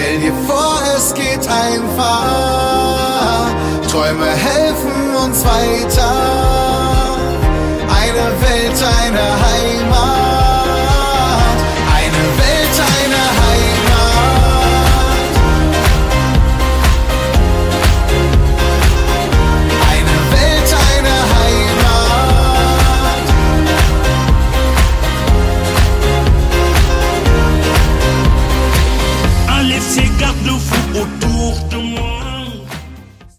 Stell dir vor, es geht einfach. Träume helfen uns weiter. Eine Welt, eine